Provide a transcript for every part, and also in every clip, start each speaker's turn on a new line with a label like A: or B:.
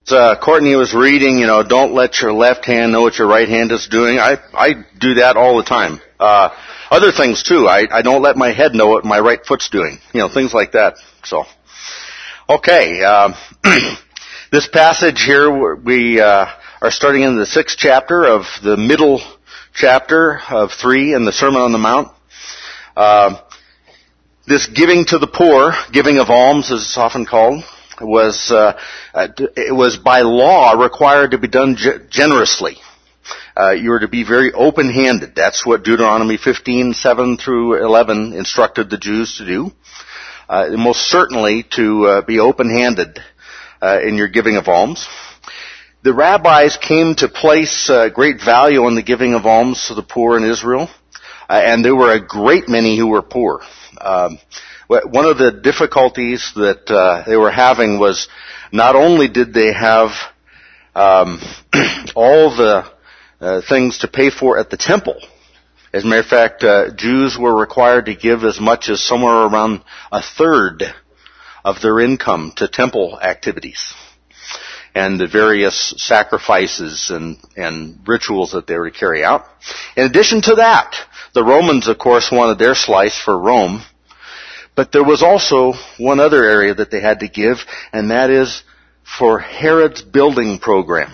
A: Courtney was reading, don't let your left hand know what your right hand is doing. I do that all the time. Other things too. I don't let my head know what my right foot's doing. Things like that. So, okay. This passage here, we are starting in the 6th chapter of the middle chapter of 3 in the Sermon on the Mount. This giving to the poor, giving of alms as it's often called, it was by law required to be done generously. You were to be very open-handed. That's what Deuteronomy 15:7 through 11 instructed the Jews to do. Most certainly to be open-handed in your giving of alms. The rabbis came to place great value on the giving of alms to the poor in Israel, and there were a great many who were poor. One of the difficulties that they were having was not only did they have all the things to pay for at the temple. As a matter of fact, Jews were required to give as much as somewhere around a third of their income to temple activities and the various sacrifices and rituals that they were to carry out. In addition to that, the Romans, of course, wanted their slice for Rome. But there was also one other area that they had to give, and that is for Herod's building program.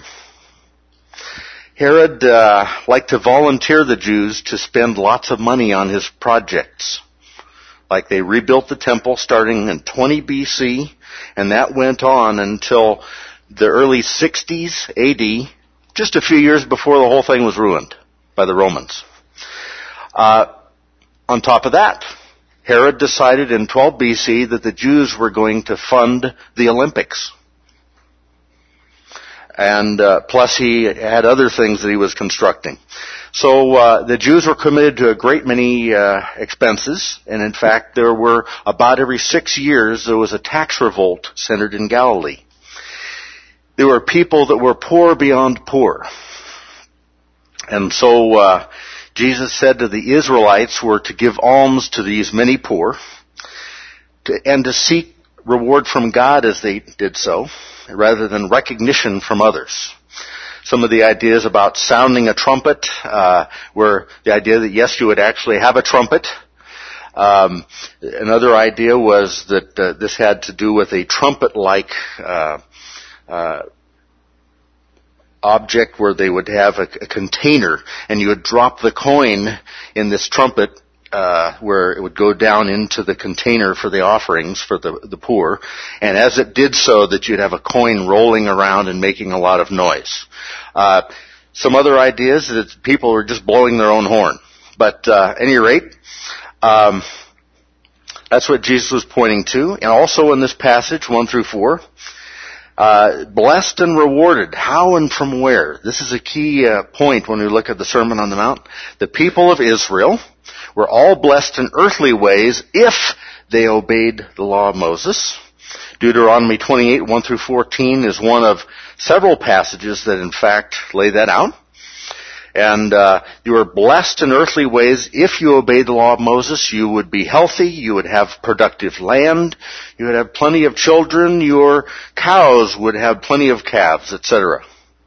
A: Herod liked to volunteer the Jews to spend lots of money on his projects. Like they rebuilt the temple starting in 20 BC, and that went on until the early 60s AD, just a few years before the whole thing was ruined by the Romans. On top of that, Herod decided in 12 BC that the Jews were going to fund the Olympics. And plus he had other things that he was constructing. So the Jews were committed to a great many expenses, and in fact there were about every 6 years there was a tax revolt centered in Galilee. There were people that were poor beyond poor. And so Jesus said to the Israelites were to give alms to these many poor and to seek reward from God as they did so, rather than recognition from others. Some of the ideas about sounding a trumpet were the idea that, yes, you would actually have a trumpet. Another idea was that this had to do with a trumpet-like object where they would have a container, and you would drop the coin in this trumpet where it would go down into the container for the offerings for the poor, and as it did so that you'd have a coin rolling around and making a lot of noise. Some other ideas that people were just blowing their own horn. But at any rate, that's what Jesus was pointing to. And also in this passage, 1 through 4, blessed and rewarded. How and from where? This is a key point when we look at the Sermon on the Mount. The people of Israel were all blessed in earthly ways if they obeyed the law of Moses. Deuteronomy 28, 1 through 14 is one of several passages that in fact lay that out. And you were blessed in earthly ways if you obeyed the law of Moses. You would be healthy, you would have productive land, you would have plenty of children, your cows would have plenty of calves, etc.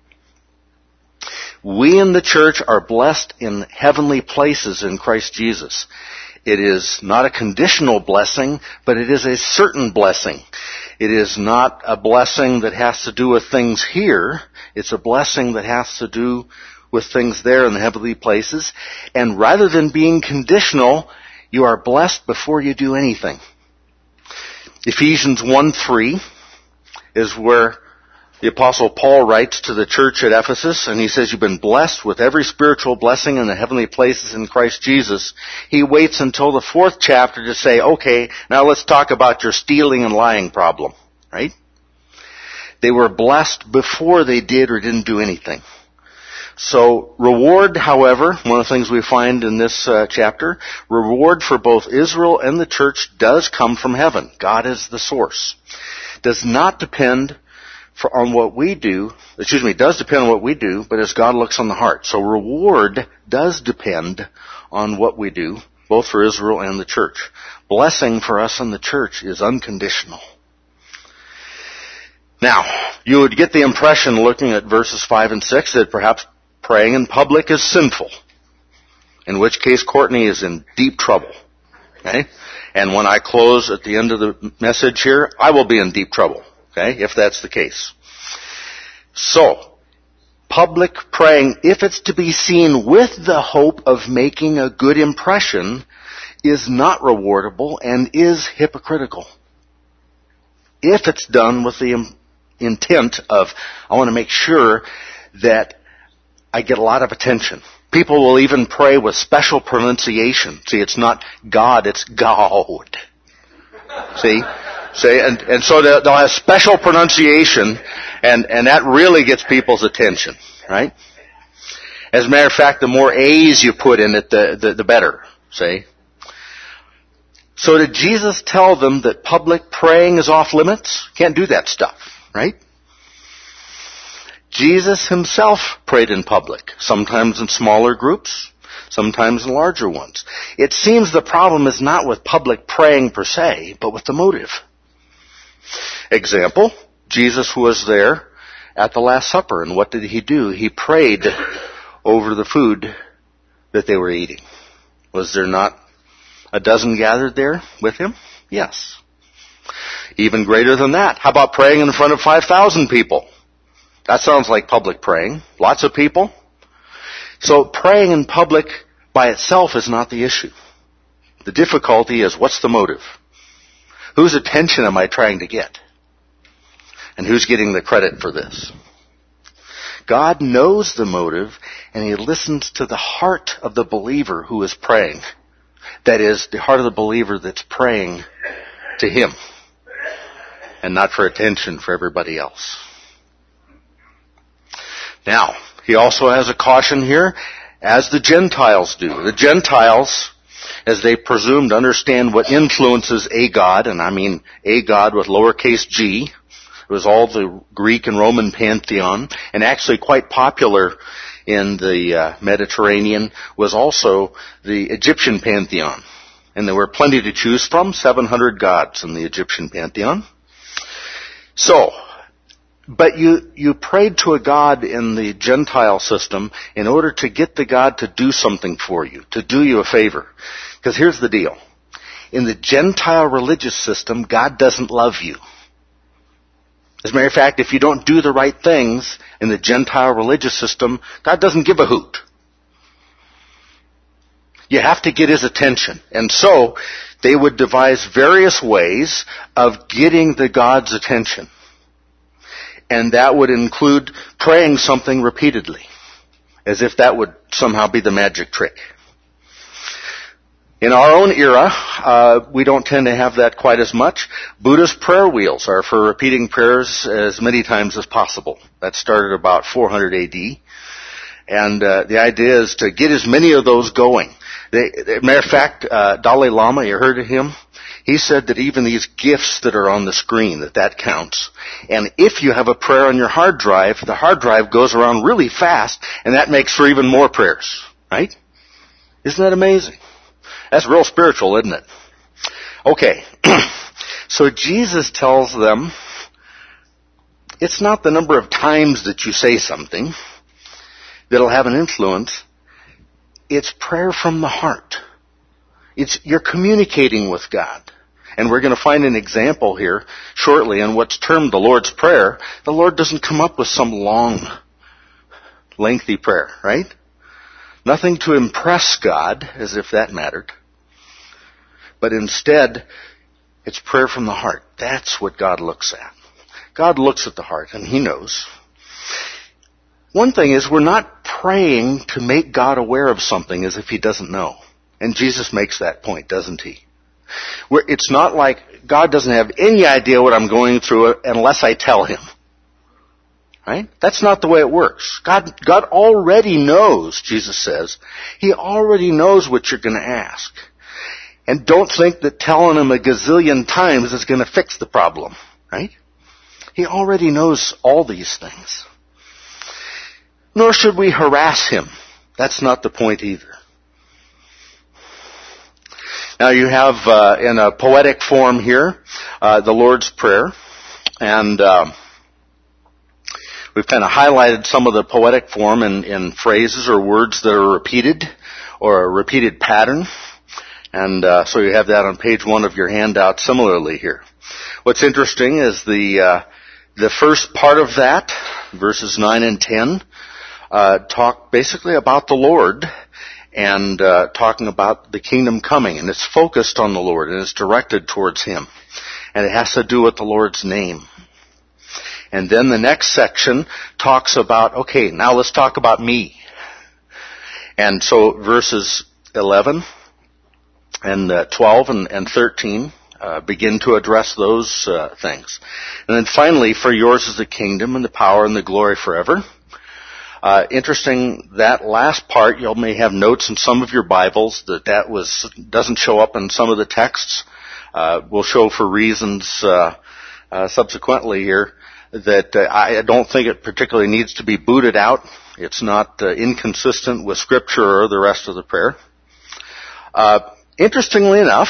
A: We in the church are blessed in heavenly places in Christ Jesus. It is not a conditional blessing, but it is a certain blessing. It is not a blessing that has to do with things here. It's a blessing that has to do with things there in the heavenly places. And rather than being conditional, you are blessed before you do anything. Ephesians 1:3 is where the Apostle Paul writes to the church at Ephesus, and he says, you've been blessed with every spiritual blessing in the heavenly places in Christ Jesus. He waits until the 4th chapter to say, okay, now let's talk about your stealing and lying problem, right? They were blessed before they did or didn't do anything. So reward, however, one of the things we find in this chapter, reward for both Israel and the church does come from heaven. God is the source. Does not depend on what we do, does depend on what we do, but as God looks on the heart. So reward does depend on what we do, both for Israel and the church. Blessing for us in the church is unconditional. Now, You would get the impression, looking at verses 5 and 6, that perhaps praying in public is sinful. In which case, Courtney is in deep trouble. Okay? And when I close at the end of the message here, I will be in deep trouble. Okay? If that's the case. So, public praying, if it's to be seen with the hope of making a good impression, is not rewardable and is hypocritical. If it's done with the intent of, I want to make sure that I get a lot of attention. People will even pray with special pronunciation. See, it's not God, it's God. See? And so they'll have special pronunciation, and that really gets people's attention, right? As a matter of fact, the more A's you put in it, the better, see? So did Jesus tell them that public praying is off limits? Can't do that stuff, right? Jesus himself prayed in public, sometimes in smaller groups, sometimes in larger ones. It seems the problem is not with public praying per se, but with the motive. Example, Jesus was there at the Last Supper, and what did he do? He prayed over the food that they were eating. Was there not a dozen gathered there with him? Yes. Even greater than that. How about praying in front of 5,000 people? That sounds like public praying. Lots of people. So praying in public by itself is not the issue. The difficulty is, what's the motive? Whose attention am I trying to get? And who's getting the credit for this? God knows the motive, and he listens to the heart of the believer who is praying. That is, the heart of the believer that's praying to him, and not for attention for everybody else. Now, he also has a caution here, as the Gentiles do. The Gentiles, as they presume to understand what influences a God, and I mean a God with lowercase g, it was all the Greek and Roman pantheon, and actually quite popular in the Mediterranean was also the Egyptian pantheon. And there were plenty to choose from, 700 gods in the Egyptian pantheon. So, but you prayed to a God in the Gentile system in order to get the God to do something for you, to do you a favor. Because here's the deal. In the Gentile religious system, God doesn't love you. As a matter of fact, if you don't do the right things in the Gentile religious system, God doesn't give a hoot. You have to get his attention. And so, they would devise various ways of getting the God's attention. And that would include praying something repeatedly, as if that would somehow be the magic trick. In our own era, we don't tend to have that quite as much. Buddha's prayer wheels are for repeating prayers as many times as possible. That started about 400 AD. And the idea is to get as many of those going. Matter of fact, Dalai Lama, you heard of him? He said that even these gifts that are on the screen, that counts. And if you have a prayer on your hard drive, the hard drive goes around really fast, and that makes for even more prayers. Right? Isn't that amazing? That's real spiritual, isn't it? Okay. So Jesus tells them, it's not the number of times that you say something that'll have an influence. It's prayer from the heart. You're communicating with God. And we're going to find an example here shortly in what's termed the Lord's Prayer. The Lord doesn't come up with some long, lengthy prayer, right? Nothing to impress God, as if that mattered. But instead, it's prayer from the heart. That's what God looks at. God looks at the heart, and he knows. One thing is, we're not praying to make God aware of something as if he doesn't know. And Jesus makes that point, doesn't he? It's not like God doesn't have any idea what I'm going through unless I tell him. Right? That's not the way it works. God already knows, Jesus says. He already knows what you're going to ask. And don't think that telling him a gazillion times is going to fix the problem. Right? He already knows all these things. Nor should we harass him. That's not the point either. Now you have, in a poetic form here, the Lord's Prayer. And We've kind of highlighted some of the poetic form in phrases or words that are repeated, or a repeated pattern. And so you have that on page 1 of your handout similarly here. What's interesting is the first part of that, verses 9 and 10, talk basically about the Lord and talking about the kingdom coming. And it's focused on the Lord and it's directed towards Him. And it has to do with the Lord's name. And then the next section talks about, okay, now let's talk about me. And so verses 11 and 12 and 13 begin to address those things. And then finally, for yours is the kingdom and the power and the glory forever. Interesting, that last part, you may have notes in some of your Bibles that doesn't show up in some of the texts. Will show for reasons subsequently here that I don't think it particularly needs to be booted out. It's not inconsistent with Scripture or the rest of the prayer. Interestingly enough,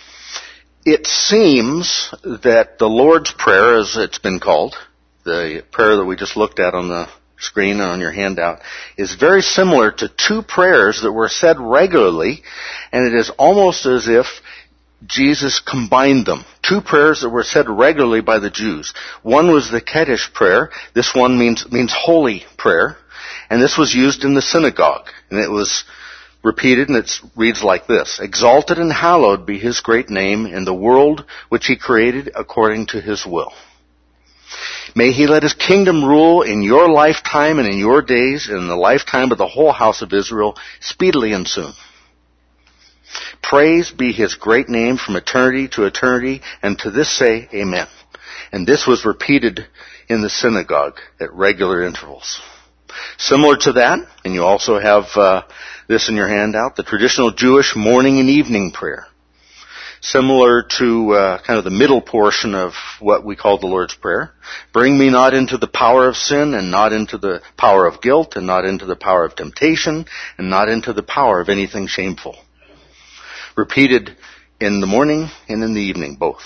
A: it seems that the Lord's Prayer, as it's been called, the prayer that we just looked at on the screen on your handout, is very similar to two prayers that were said regularly, and it is almost as if Jesus combined them. Two prayers that were said regularly by the Jews. One was the Kaddish prayer. This one means holy prayer. And this was used in the synagogue. And it was repeated, and it reads like this: Exalted and hallowed be His great name in the world which He created according to His will. May He let His kingdom rule in your lifetime and in your days and in the lifetime of the whole house of Israel, speedily and soon. Praise be His great name from eternity to eternity, and to this say, Amen. And this was repeated in the synagogue at regular intervals. Similar to that, and you also have this in your handout, the traditional Jewish morning and evening prayer. Similar to kind of the middle portion of what we call the Lord's Prayer. Bring me not into the power of sin, and not into the power of guilt, and not into the power of temptation, and not into the power of anything shameful. Repeated in the morning and in the evening, both.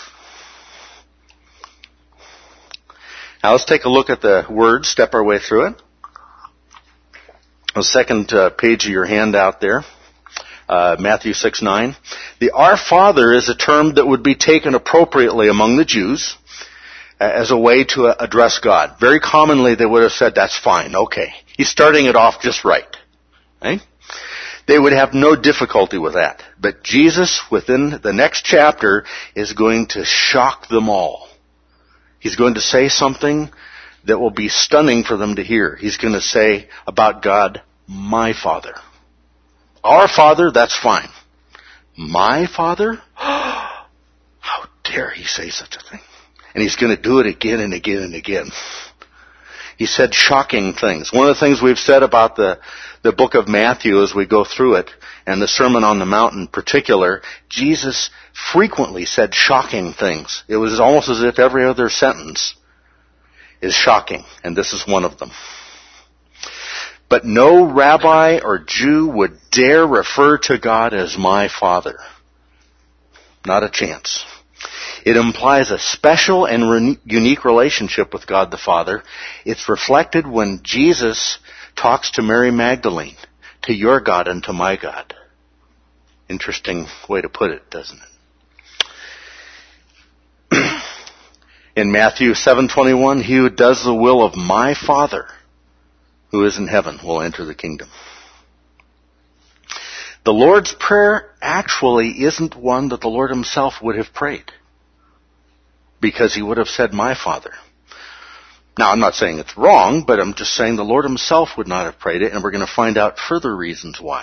A: Now let's take a look at the words, step our way through it. The second page of your handout there, Matthew 6:9. The Our Father is a term that would be taken appropriately among the Jews as a way to address God. Very commonly they would have said, that's fine, okay. He's starting it off just right. Okay? They would have no difficulty with that. But Jesus, within the next chapter, is going to shock them all. He's going to say something that will be stunning for them to hear. He's going to say about God, my Father. Our Father, that's fine. My Father? How dare He say such a thing? And He's going to do it again and again and again. He said shocking things. One of the things we've said about the book of Matthew as we go through it, and the Sermon on the Mount in particular, Jesus frequently said shocking things. It was almost as if every other sentence is shocking, and this is one of them. But no rabbi or Jew would dare refer to God as my Father. Not a chance. It implies a special and unique relationship with God the Father. It's reflected when Jesus talks to Mary Magdalene, to your God and to my God. Interesting way to put it, doesn't it? In Matthew 7:21, he who does the will of my Father, who is in heaven, will enter the kingdom. The Lord's Prayer actually isn't one that the Lord Himself would have prayed, because He would have said, my Father. Now, I'm not saying it's wrong, but I'm just saying the Lord Himself would not have prayed it, and we're going to find out further reasons why.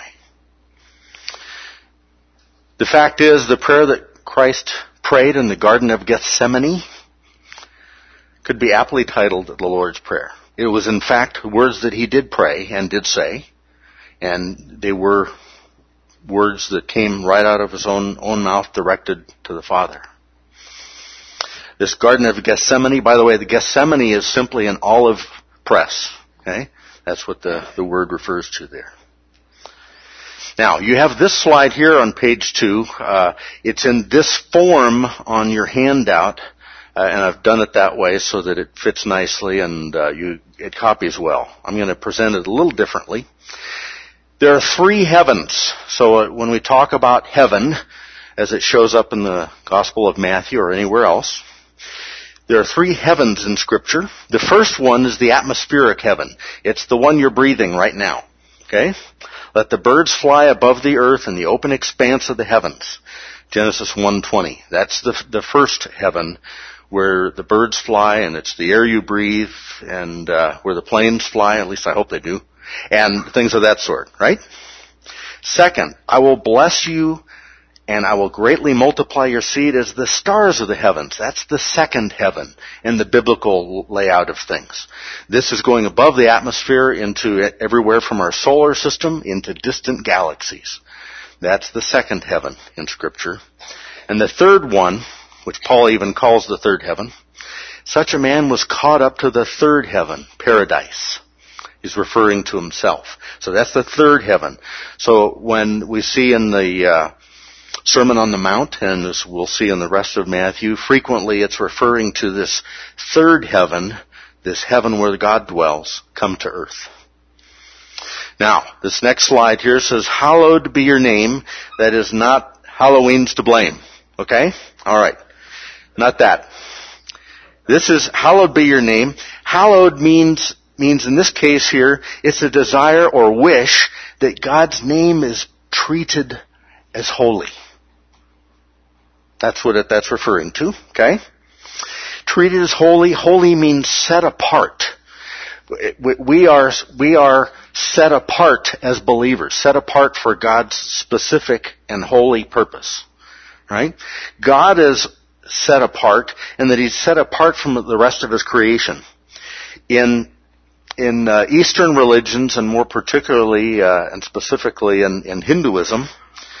A: The fact is, the prayer that Christ prayed in the Garden of Gethsemane could be aptly titled the Lord's Prayer. It was, in fact, words that He did pray and did say, and they were words that came right out of His own mouth, directed to the Father. This Garden of Gethsemane, by the way, the Gethsemane is simply an olive press. Okay? That's what the word refers to there. Now, you have this slide here on page 2. It's in this form on your handout. and I've done it that way so that it fits nicely and it copies well. I'm going to present it a little differently. There are 3 heavens. So when we talk about heaven, as it shows up in the Gospel of Matthew or anywhere else, there are 3 heavens in Scripture. The first one is the atmospheric heaven. It's the one you're breathing right now. Okay? Let the birds fly above the earth in the open expanse of the heavens. Genesis 1:20. That's the first heaven where the birds fly and it's the air you breathe and where the planes fly, at least I hope they do, and things of that sort, right? Second, I will bless you and I will greatly multiply your seed as the stars of the heavens. That's the second heaven in the biblical layout of things. This is going above the atmosphere into everywhere from our solar system into distant galaxies. That's the second heaven in Scripture. And the third one, which Paul even calls the third heaven, such a man was caught up to the third heaven, paradise. He's referring to himself. So that's the third heaven. So when we see in the Sermon on the Mount, and as we'll see in the rest of Matthew, frequently it's referring to this third heaven, this heaven where God dwells, come to earth. Now, this next slide here says, hallowed be your name. That is not Halloween's to blame. Okay? Alright. Not that. This is, hallowed be your name. Hallowed means in this case here, it's a desire or wish that God's name is treated as holy. That's what that's referring to, okay? Treated as holy. Holy means set apart. We are set apart as believers, set apart for God's specific and holy purpose, right? God is set apart, and that He's set apart from the rest of His creation. In Eastern religions, and more particularly and specifically in Hinduism,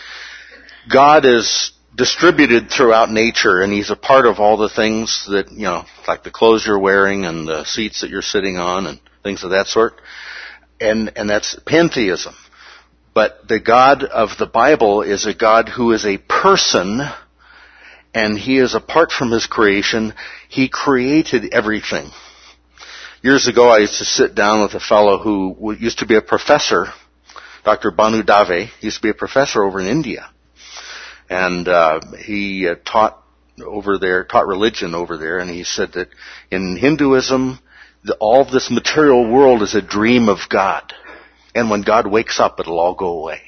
A: God is distributed throughout nature, and He's a part of all the things that, like the clothes you're wearing and the seats that you're sitting on and things of that sort. And that's pantheism. But the God of the Bible is a God who is a person, and He is apart from His creation. He created everything. Years ago, I used to sit down with a fellow who used to be a professor, Dr. Banu Dave. He used to be a professor over in India. And he taught religion over there, and he said that in Hinduism, all of this material world is a dream of God. And when God wakes up, it'll all go away.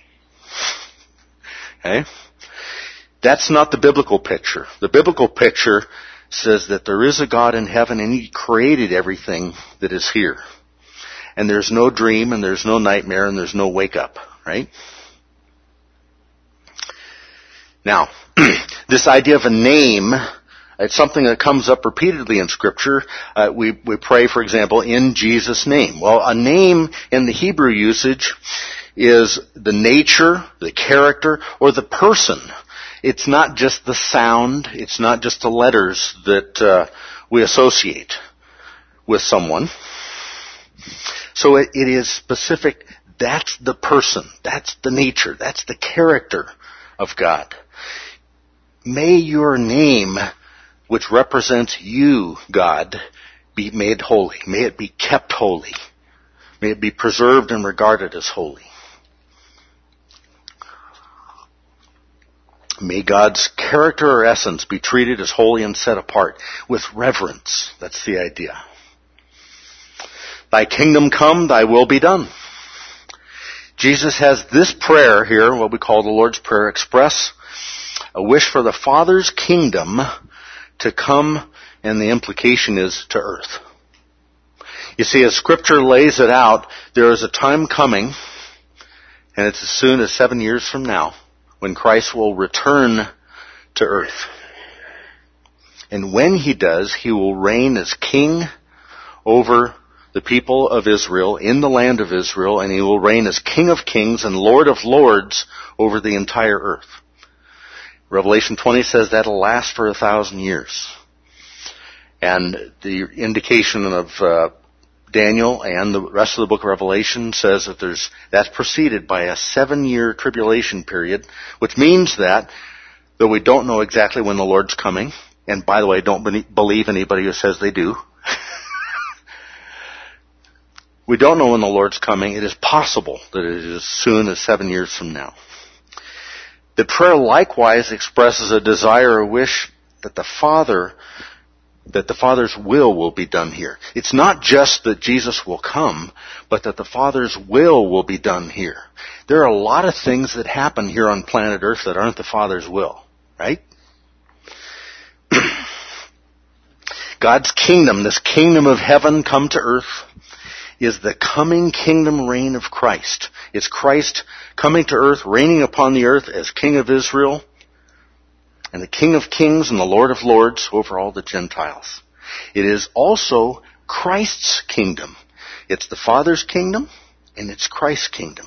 A: Okay? That's not the biblical picture. The biblical picture says that there is a God in heaven, and He created everything that is here. And there's no dream, and there's no nightmare, and there's no wake up, right? Now, this idea of a name, it's something that comes up repeatedly in Scripture. We pray, for example, in Jesus' name. Well, a name in the Hebrew usage is the nature, the character, or the person. It's not just the sound, it's not just the letters that we associate with someone. So it is specific. That's the person, that's the nature, that's the character of God. May your name, which represents you, God, be made holy. May it be kept holy. May it be preserved and regarded as holy. May God's character or essence be treated as holy and set apart with reverence. That's the idea. Thy kingdom come, thy will be done. Jesus has this prayer here, what we call the Lord's Prayer, express a wish for the Father's kingdom to come, and the implication is to earth. You see, as Scripture lays it out, there is a time coming, and it's as soon as 7 years from now, when Christ will return to earth. And when He does, He will reign as King over the people of Israel, in the land of Israel, and He will reign as King of kings and Lord of lords over the entire earth. Revelation 20 says that'll last for 1,000 years. And the indication of Daniel and the rest of the book of Revelation says that that's preceded by a 7-year tribulation period, which means that, though we don't know exactly when the Lord's coming, And by the way, don't believe anybody who says they do. We don't know when the Lord's coming. It is possible that it is as soon as 7 years from now. The prayer likewise expresses a desire or wish that the Father's will be done here. It's not just that Jesus will come, but that the Father's will be done here. There are a lot of things that happen here on planet Earth that aren't the Father's will, right? God's kingdom, this kingdom of heaven come to earth, is the coming kingdom reign of Christ. It's Christ coming to earth, reigning upon the earth as King of Israel, and the King of Kings and the Lord of Lords over all the Gentiles. It is also Christ's kingdom. It's the Father's kingdom, and it's Christ's kingdom.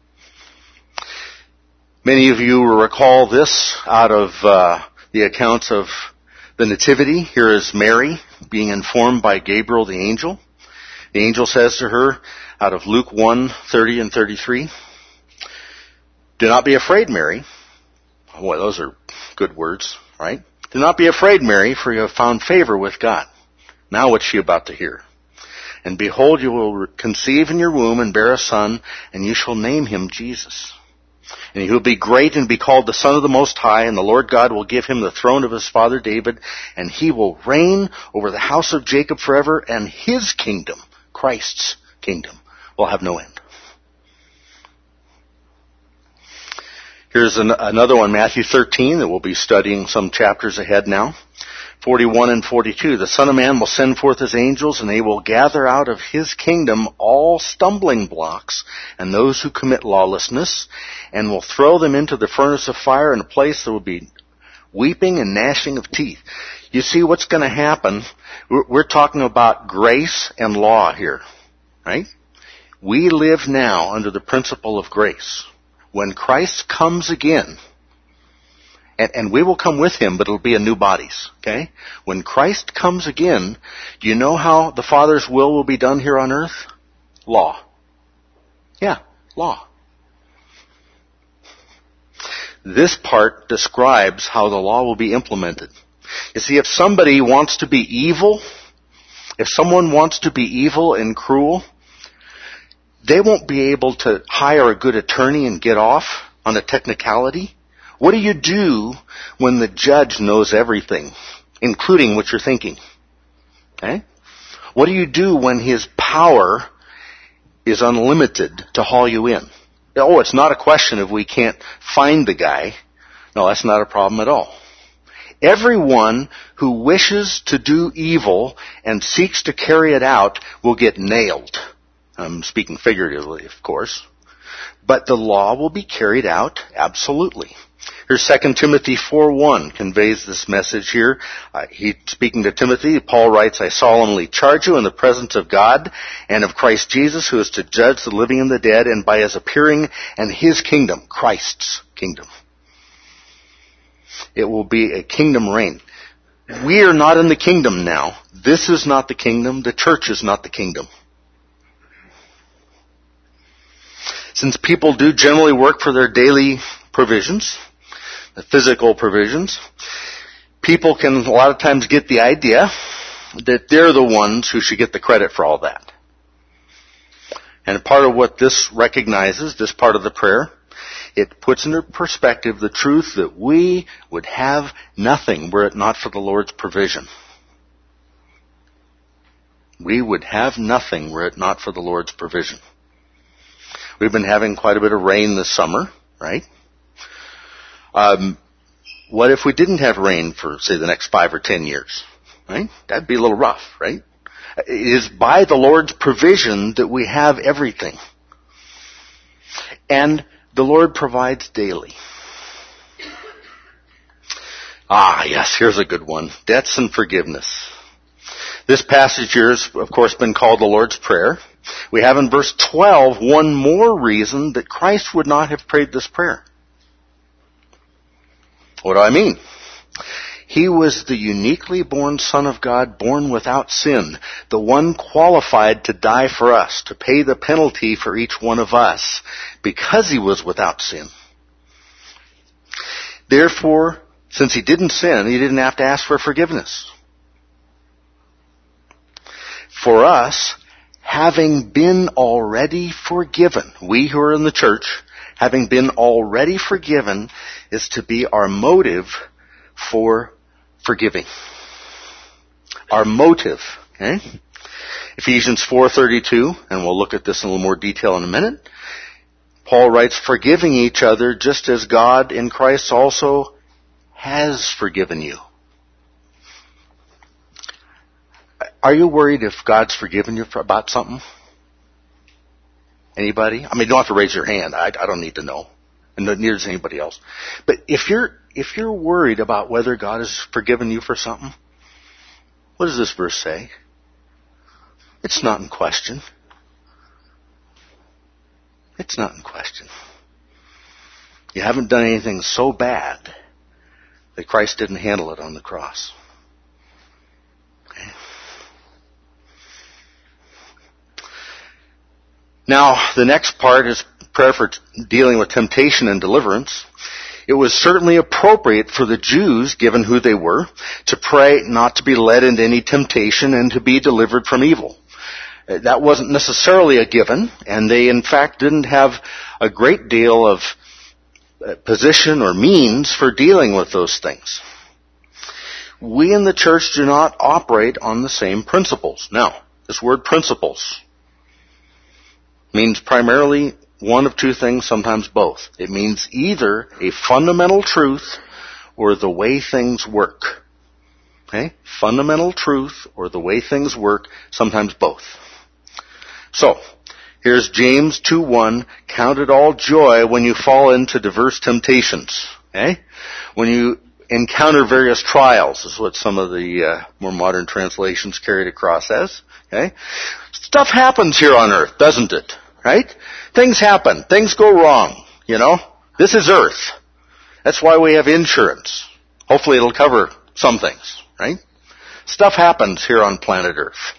A: Many of you will recall this out of the accounts of the Nativity. Here is Mary being informed by Gabriel the angel. The angel says to her, out of Luke 1:30 and 33, "Do not be afraid, Mary." Boy, those are good words, right? "Do not be afraid, Mary, for you have found favor with God." Now what's she about to hear? "And behold, you will conceive in your womb and bear a son, and you shall name him Jesus. And he will be great and be called the Son of the Most High, and the Lord God will give him the throne of his father David, and he will reign over the house of Jacob forever, and his kingdom," Christ's kingdom, "will have no end." Here's another one, Matthew 13, that we'll be studying some chapters ahead now. 41 and 42, "The Son of Man will send forth his angels, and they will gather out of his kingdom all stumbling blocks and those who commit lawlessness, and will throw them into the furnace of fire, in a place there will be weeping and gnashing of teeth." You see what's going to happen? We're talking about grace and law here, right? We live now under the principle of grace. When Christ comes again, and we will come with him, but it'll be in new bodies, okay? When Christ comes again, do you know how the Father's will be done here on earth? Law. Yeah, law. This part describes how the law will be implemented. You see, if somebody wants to be evil, if someone wants to be evil and cruel, they won't be able to hire a good attorney and get off on a technicality. What do you do when the judge knows everything, including what you're thinking? Okay? What do you do when his power is unlimited to haul you in? Oh, it's not a question of we can't find the guy. No, that's not a problem at all. Everyone who wishes to do evil and seeks to carry it out will get nailed. I'm speaking figuratively, of course. But the law will be carried out absolutely. Here's 2 Timothy 4:1 conveys this message here. Speaking to Timothy, Paul writes, "I solemnly charge you in the presence of God and of Christ Jesus, who is to judge the living and the dead, and by his appearing and his kingdom," Christ's kingdom. It will be a kingdom reign. We are not in the kingdom now. This is not the kingdom. The church is not the kingdom. Since people do generally work for their daily provisions, the physical provisions, people can a lot of times get the idea that they're the ones who should get the credit for all that. And part of what this recognizes, this part of the prayer, it puts into perspective the truth that we would have nothing were it not for the Lord's provision. We would have nothing were it not for the Lord's provision. We've been having quite a bit of rain this summer, right? What if we didn't have rain for, say, the next 5 or 10 years? Right? That'd be a little rough, right? It is by the Lord's provision that we have everything. And the Lord provides daily. Yes, here's a good one. Debts and forgiveness. This passage here has, of course, been called the Lord's Prayer. We have in verse 12 one more reason that Christ would not have prayed this prayer. What do I mean? He was the uniquely born Son of God, born without sin, the one qualified to die for us, to pay the penalty for each one of us, because he was without sin. Therefore, Since he didn't sin, he didn't have to ask for forgiveness. For us, having been already forgiven, we who are in the church, having been already forgiven, is to be our motive for forgiving. Our motive, okay? Ephesians 4:32, and we'll look at this in a little more detail in a minute. Paul writes, forgiving each other just as God in Christ also has forgiven you. Are you worried if God's forgiven you about something? Anybody? I mean, you don't have to raise your hand. I don't need to know. And neither does anybody else. But if you're worried about whether God has forgiven you for something, what does this verse say? It's not in question. It's not in question. You haven't done anything so bad that Christ didn't handle it on the cross. Okay. Now, the next part is prayer for dealing with temptation and deliverance. It was certainly appropriate for the Jews, given who they were, to pray not to be led into any temptation and to be delivered from evil. That wasn't necessarily a given, and they in fact didn't have a great deal of position or means for dealing with those things. We in the church do not operate on the same principles. Now, this word principles means primarily one of two things, sometimes both. It means either a fundamental truth or the way things work. Okay? Fundamental truth or the way things work, sometimes both. So, here's James 2:1, count it all joy when you fall into diverse temptations. Okay? When you encounter various trials, is what some of the more modern translations carry it across as. Okay? Stuff happens here on earth, doesn't it? Right? Things happen. Things go wrong. You know? This is earth. That's why we have insurance. Hopefully it'll cover some things. Right? Stuff happens here on planet earth.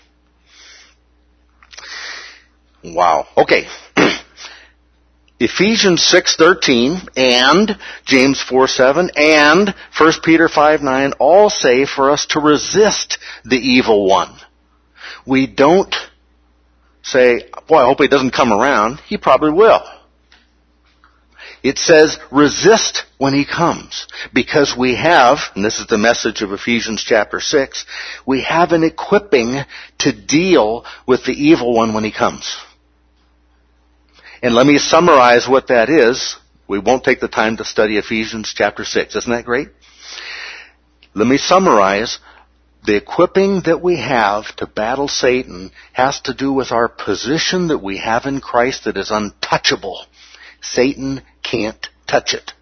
A: Wow. Okay. Ephesians 6:13 and James 4:7 and 1 Peter 5:9 all say for us to resist the evil one. We don't say, boy, I hope he doesn't come around. He probably will. It says resist when he comes, because we have, and this is the message of Ephesians chapter 6, we have an equipping to deal with the evil one when he comes. And let me summarize what that is. We won't take the time to study Ephesians chapter 6. Isn't that great? Let me summarize. The equipping that we have to battle Satan has to do with our position that we have in Christ that is untouchable. Satan can't touch it.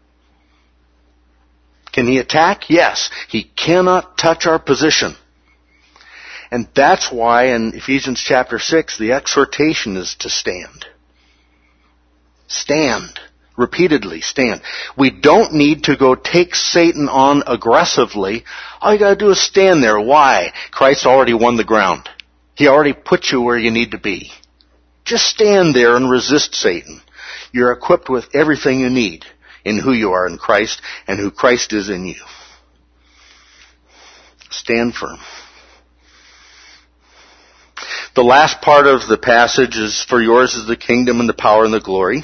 A: Can he attack? Yes. He cannot touch our position. And that's why in Ephesians chapter 6, the exhortation is to stand. Stand. Repeatedly stand. We don't need to go take Satan on aggressively. All you gotta do is stand there. Why? Christ already won the ground. He already put you where you need to be. Just stand there and resist Satan. You're equipped with everything you need in who you are in Christ and who Christ is in you. Stand firm. The last part of the passage is, for yours is the kingdom and the power and the glory.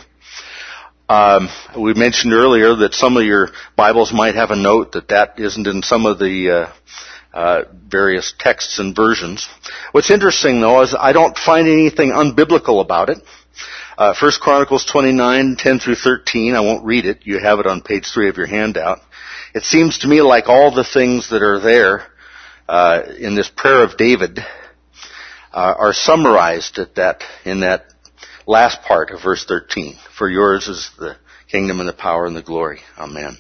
A: We mentioned earlier that some of your Bibles might have a note that isn't in some of the various texts and versions. What's interesting, though, is I don't find anything unbiblical about it. 1 Chronicles 29, 10 through 13, I won't read it. You have it on page 3 of your handout. It seems to me like all the things that are there in this prayer of David are summarized in that last part of verse 13. For yours is the kingdom and the power and the glory. Amen.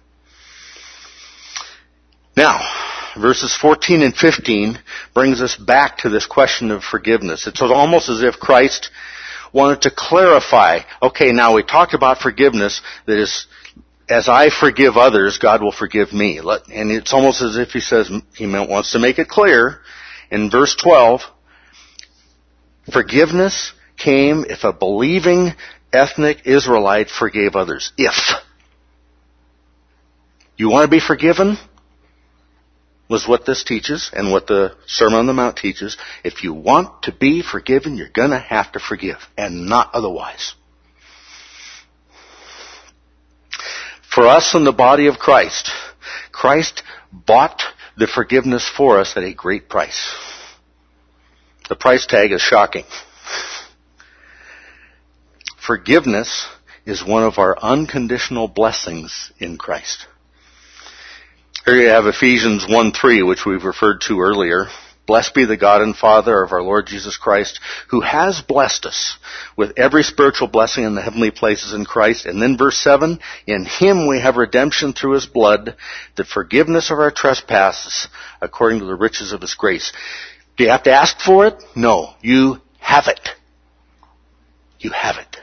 A: Now, verses 14 and 15 brings us back to this question of forgiveness. It's almost as if Christ wanted to clarify, okay, now we talked about forgiveness, that is, as I forgive others, God will forgive me. And it's almost as if he wants to make it clear in verse 12, forgiveness came if a believing ethnic Israelite forgave others. If. You want to be forgiven? Was what this teaches and what the Sermon on the Mount teaches. If you want to be forgiven, you're going to have to forgive, and not otherwise. For us in the body of Christ, Christ bought the forgiveness for us at a great price. The price tag is shocking. Forgiveness is one of our unconditional blessings in Christ. Here you have Ephesians 1:3, which we've referred to earlier. Blessed be the God and Father of our Lord Jesus Christ, who has blessed us with every spiritual blessing in the heavenly places in Christ. And then verse 7, in Him we have redemption through His blood, the forgiveness of our trespasses, according to the riches of His grace. Do you have to ask for it? No. You have it. You have it.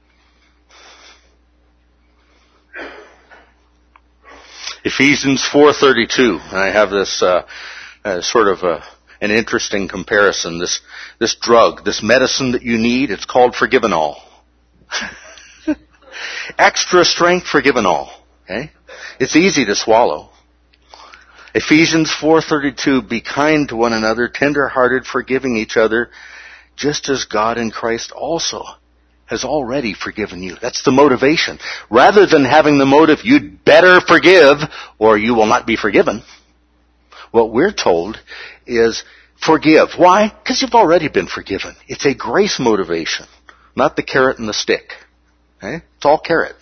A: Ephesians 4:32. And I have this an interesting comparison. This drug, this medicine that you need, it's called Forgivenol. Extra strength Forgivenol. Okay? It's easy to swallow. Ephesians 4:32, be kind to one another, tender-hearted, forgiving each other, just as God in Christ also has already forgiven you. That's the motivation. Rather than having the motive, you'd better forgive or you will not be forgiven, what we're told is forgive. Why? Because you've already been forgiven. It's a grace motivation, not the carrot and the stick. Okay? It's all carrot.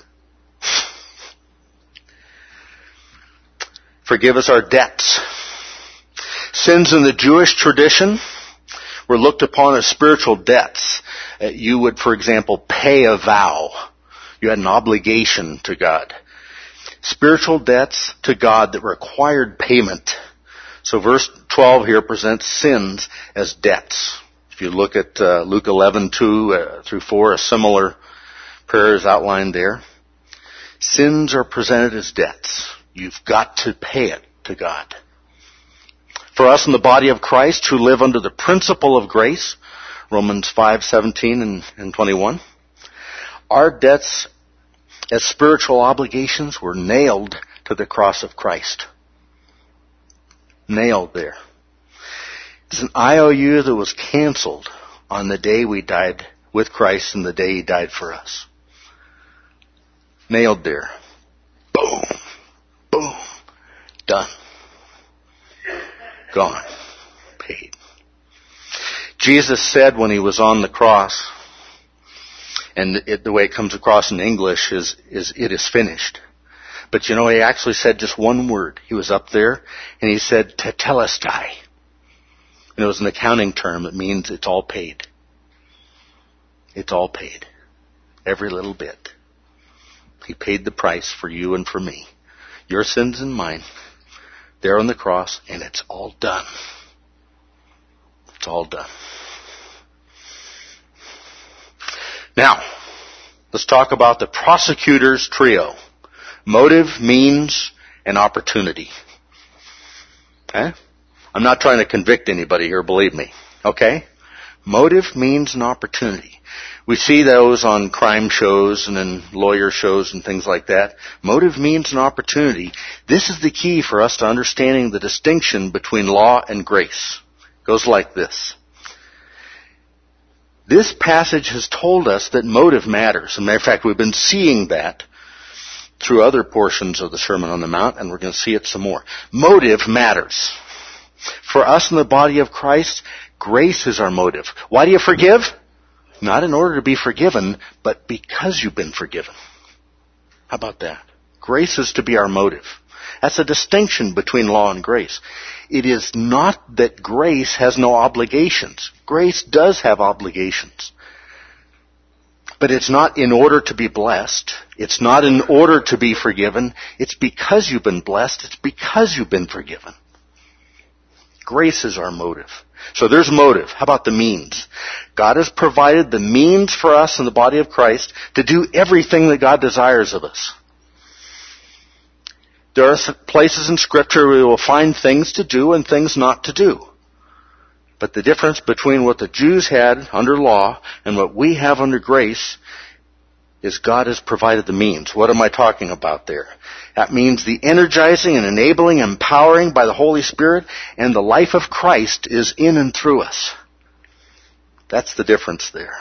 A: Forgive us our debts. Sins in the Jewish tradition were looked upon as spiritual debts. You would, for example, pay a vow. You had an obligation to God. Spiritual debts to God that required payment. So verse 12 here presents sins as debts. If you look at Luke 11:2 through 4, a similar prayer is outlined there. Sins are presented as debts. You've got to pay it to God. For us in the body of Christ who live under the principle of grace, Romans 5:17 and 21, our debts as spiritual obligations were nailed to the cross of Christ. Nailed there. It's an IOU that was canceled on the day we died with Christ and the day He died for us. Nailed there. Boom. Boom. Done. Gone. Paid. Jesus said when He was on the cross, and the way it comes across in English is it is finished. But you know, He actually said just one word. He was up there and He said, tetelestai. And it was an accounting term that means it's all paid. It's all paid. Every little bit. He paid the price for you and for me. Your sins and mine. There on the cross, and it's all done. It's all done. Now, let's talk about the prosecutor's trio. Motive, means, and opportunity. Okay? I'm not trying to convict anybody here, believe me. Okay? Motive, means, and opportunity. We see those on crime shows and in lawyer shows and things like that. Motive, means, and opportunity. This is the key for us to understanding the distinction between law and grace. It goes like this. This passage has told us that motive matters. As a matter of fact, we've been seeing that through other portions of the Sermon on the Mount, and we're going to see it some more. Motive matters. For us in the body of Christ, grace is our motive. Why do you forgive? Not in order to be forgiven, but because you've been forgiven. How about that? Grace is to be our motive. That's a distinction between law and grace. It is not that grace has no obligations. Grace does have obligations. But it's not in order to be blessed. It's not in order to be forgiven. It's because you've been blessed. It's because you've been forgiven. Grace is our motive. So there's motive. How about the means? God has provided the means for us in the body of Christ to do everything that God desires of us. There are places in Scripture where we will find things to do and things not to do. But the difference between what the Jews had under law and what we have under grace is God has provided the means. What am I talking about there? That means the energizing and enabling, empowering by the Holy Spirit, and the life of Christ is in and through us. That's the difference there.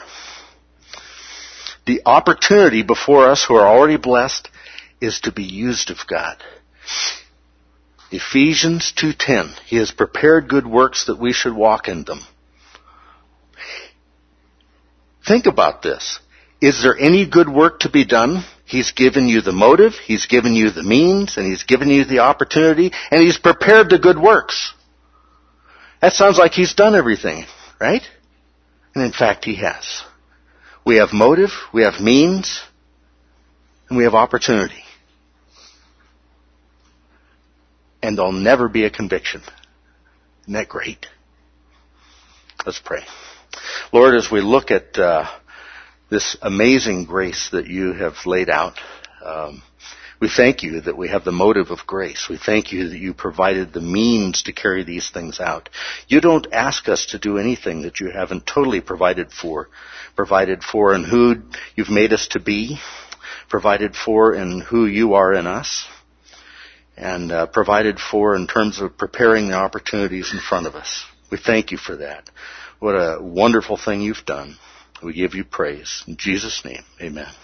A: The opportunity before us who are already blessed is to be used of God. Ephesians 2:10, He has prepared good works that we should walk in them. Think about this. Is there any good work to be done? He's given you the motive, He's given you the means, and He's given you the opportunity, and He's prepared the good works. That sounds like He's done everything, right? And in fact, He has. We have motive, we have means, and we have opportunity. And there'll never be a conviction. Isn't that great? Let's pray. Lord, as we look at this amazing grace that you have laid out, we thank you that we have the motive of grace. We thank you that you provided the means to carry these things out. You don't ask us to do anything that you haven't totally provided for in who you've made us to be, provided for in who you are in us, and provided for in terms of preparing the opportunities in front of us. We thank you for that. What a wonderful thing you've done. We give you praise. In Jesus' name, amen.